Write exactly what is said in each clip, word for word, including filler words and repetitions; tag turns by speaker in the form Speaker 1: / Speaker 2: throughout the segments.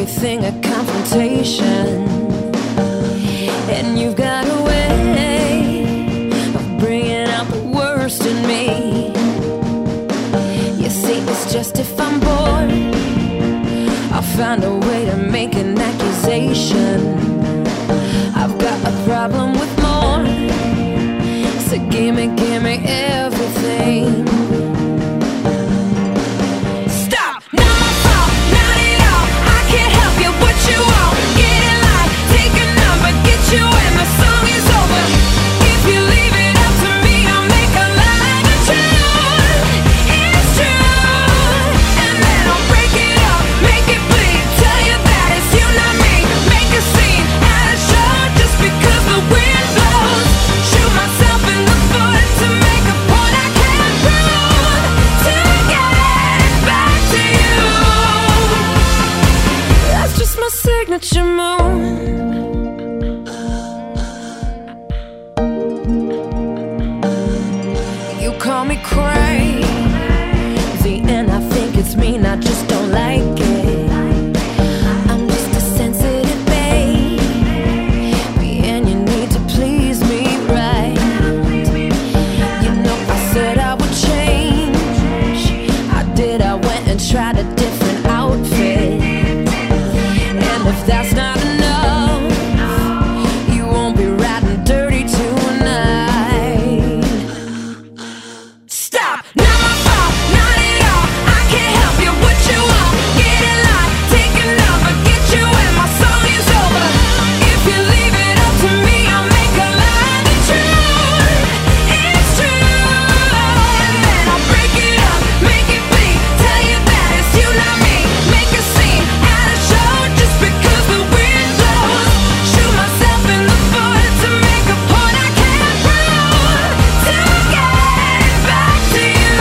Speaker 1: everything a confrontation. And you've got a way of bringing out the worst in me. You see, it's just if I'm bored, I'll find a way to make an accusation. I've got a problem with more, so gimme, gimme everything. Stop! Not my fault, not at all. I can't help you, what you want. Get in line, take a number, get you in, my song is over. If you leave it up to me, I'll make a lie. The truth is true, and then I'll break it up, make it bleed. Tell you that it's you, not me. Make a scene at a show just because the wind blows. Shoot myself in the foot to make a point I can't prove. To get back to you, that's just my signature move. You call me crazy, and I think it's mean, I just don't like it. I'm just a sensitive baby, and you need to please me right. You know I said I would change, I did, I went and tried a different outfit. And if that's not enough, you won't be riding dirty tonight. Stop! Not my fault, not at all. I can't help you, what you want. Get in line, take a number, get you in, my song is over. If you leave it up to me, I'll make a lie. The truth is true, and then I'll break it up, make it bleed. Tell you that it's you, not me. Make a scene at a show just because the wind blows. Shoot myself in the foot to make a point I can't prove. To get back to you,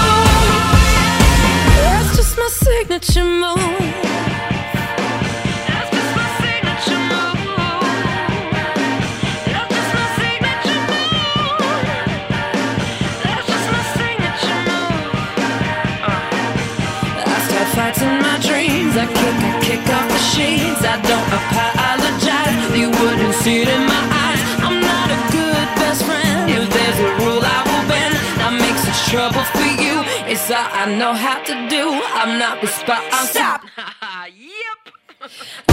Speaker 1: that's just my signature move. That's just my signature move. That's just my signature move. That's just my signature move. I start fights in my dreams. I kick, I kick off the sheets. I don't apologize. You wouldn't see it in my eyes. I'm not a good best friend. If there's a rule, I will bend. I make such trouble for you. It's all I know how to do. I'm not responsible. Stop. Yep.